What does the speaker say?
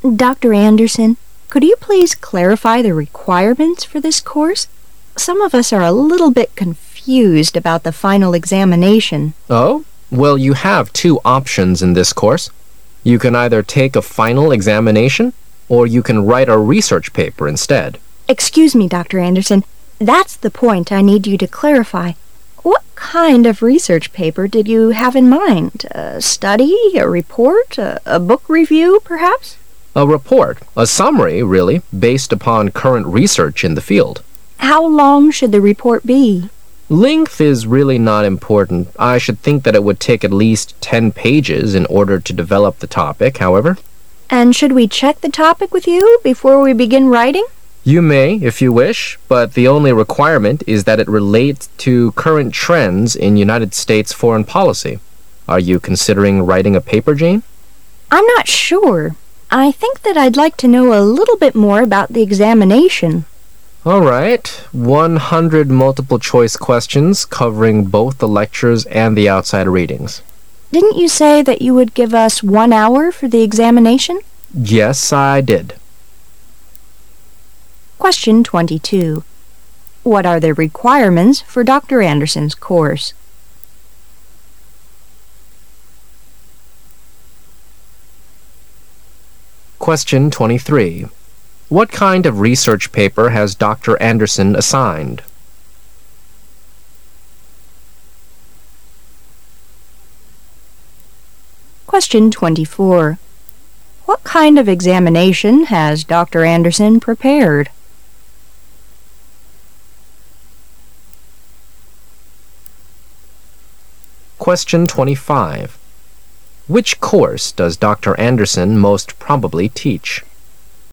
Dr. Anderson, could you please clarify the requirements for this course? Some of us are a little bit confused about the final examination. Oh? Well, you have two options in this course. You can either take a final examination, or you can write a research paper instead. Excuse me, Dr. Anderson. That's the point I need you to clarify. What kind of research paper did you have in mind? A study, a report, a book review, perhaps? A report, a summary, really, based upon current research in the field. How long should the report be? Length is really not important. I should think that it would take at least 10 pages in order to develop the topic, however. And should we check the topic with you before we begin writing? You may, if you wish, but the only requirement is that it relates to current trends in United States foreign policy. Are you considering writing a paper, Jane? I'm not sure. I think that I'd like to know a little bit more about the examination. All right, 100 multiple-choice questions covering both the lectures and the outside readings. Didn't you say that you would give us 1 hour for the examination? Yes, I did. Question 22. What are the requirements for Dr. Anderson's course? Question 23. What kind of research paper has Dr. Anderson assigned? Question 24. What kind of examination has Dr. Anderson prepared? Question 25. Which course does Dr. Anderson most probably teach?